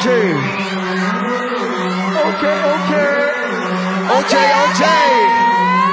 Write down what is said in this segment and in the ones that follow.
okay. Okay.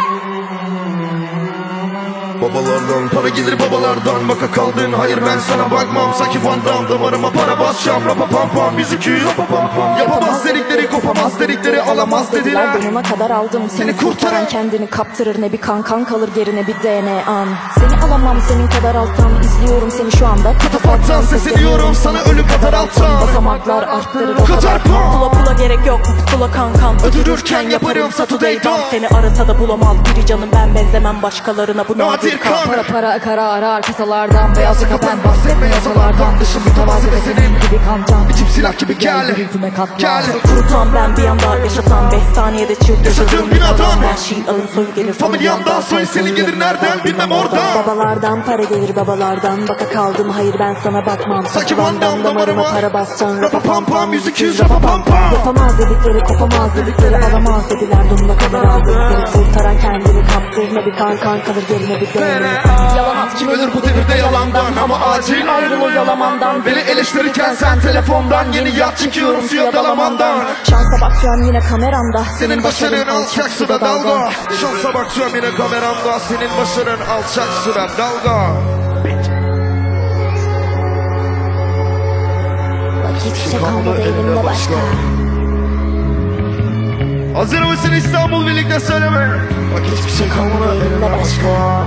Babalardan para gelir babalardan. Baka kaldın hayır ben sana bakmam. Sanki Van Damme damarıma para basacağım. Rapa pam pam müzik rapa pam pam. Yapamaz dedikleri kopamaz dedikleri alamaz dediler. Donuna kadar aldım seni kurtaran kendini kaptırır. Ne bir kan kalır gerine bir DNA'n. Seni alamam senin kadar alttan. İzliyorum seni şu anda Katafattan sesleniyorum sana ölü kadar alttan. Basamaklar arttırır o kadar pam. Pula gerek yok pula kankan. Öldürürken yaparım Saturday'dan. Seni arasa da bulamaz biri canım ben benzemem başkalarına bu nadir kan. Para Kara arar kasalardan. Beyaz yaka ben bahsetme yasalardan. Dışım mütevazı ve senin gibi kancan. İçim silah gibi gel. Gel. Kurutan ben bir anda yaşatan 5 saniyede çık. Yaşadığım binadan. Her şey alın soyun gelir Familyamdan soy senin gelir nereden bilmem oradan. Babalardan para gelir babalardan. Baka kaldım hayır ben sana bakmam. Sanki Van Damme damarıma para bascan. Rapa pam pam müzik rapa pam pam. Yapamaz dedikleri kopamaz dedikleri alamaz dediler. Donuna kadar aldım seni kurtaran kendini kaptır. Ne bir kan kalır gerine bir DNA. Yalan at Kim ölür bu devirde yalandan ama acil ayrıl o yalamandan. Beni eleştirirken sen telefondan yeni yat çekiyorum suya dalamandan. Şansa bak şu an yine kameramda. Senin başarın alçak suda dalga. Şansa bak şu an yine kameramda. Senin başarın alçak suda dalga. Bak hiçbir şey kalmadı elimde başka. Hazır mısın İstanbul birlikte söyleme. Bak hiçbir şey kalmadı elimde başka.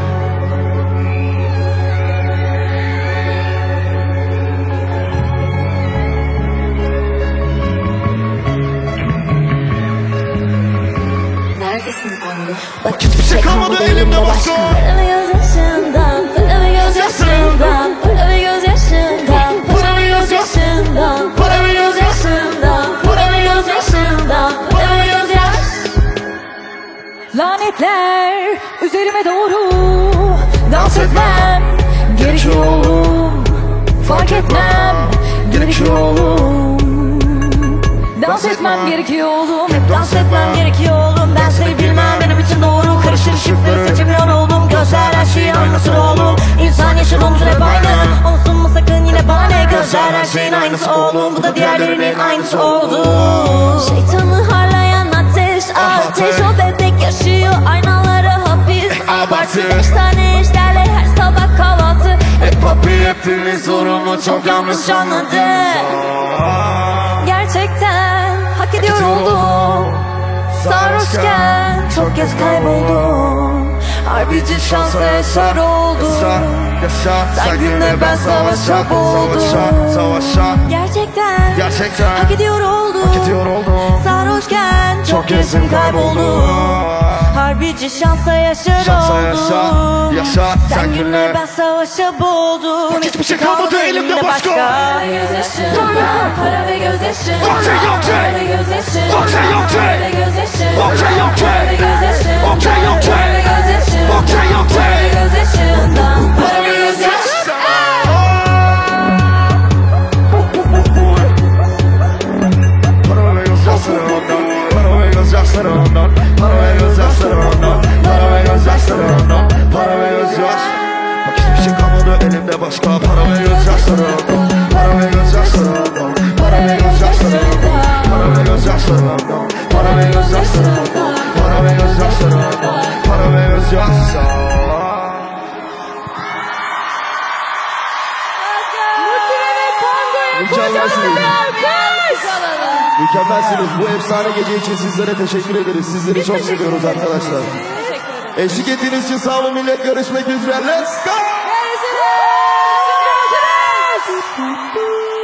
Neredesin Kongo? Bak hiçbir şey kalmadı elimde başka. Para ve gözyaşından, para ve gözyaşından, para ve gözyaşından, para ve gözyaşından, para ve gözyaşından, para ve gözyaşından, para ve gözyaş. Lanetler üzerime doğru dans etmem gerekiyor oğlum. Fark etmem gerekiyor oğlum. Dans etmem gerekiyor oğlum. Hep dans etmem gerekiyor oğlum. Ben seni bilmem benim için doğru. Karışır ışıkları seçemiyor oğlum. Gözler her şeyi anlatır oğlum. İnsan yaşar omzun hep aynı. Unutma sakın yine bahane. Gözler her şeyin aynısı oğlum. Bu da diğerlerinin aynısı oldu. Şeytanı harlayan ateş. Ateş o bebek yaşıyor. Aynalara hapis. Abartı 5 tane eşlerle her sabah kahvaltı. Hep papi hepimiz sorumlu çok yanlış anladık. Gerçekten hak ediyor oldum. Sarhoşken çok kez kayboldum. Harbici şansa yaşar oldum. Sen günle ben savaşa boğuldum. Gerçekten hak ediyor oldum. Sarhoşken çok kezdim kayboldum. Harbici şansa yaşar oldum. Sen günle ben savaşa boğuldum. Hiçbir şey kalmadı elimde başka. Para ve gözyaşından, para ve gözyaşından, para ve gözyaşından, para ve gözyaşından, para ve gözyaşından, para ve gözyaşından, para ve gözyaşından, para ve gözyaşından. Bak hiçbir şey kalmadı elimde başka. Para ve gözyaşlarımdan, para ve gözyaşlarımdan, para ve gözyaşlarımdan, para ve gözyaşlarımdan, para ve gözyaşlarımdan, para ve gözyaşlarımdan, para ve gözyaşlarımdan. Mükemmelsiniz. Bu efsane gece için sizlere teşekkür ederiz. Sizleri çok seviyoruz arkadaşlar. Eşlik ettiğiniz için sağ olun millet. Görüşmek üzere. Let's go! Görüşürüz.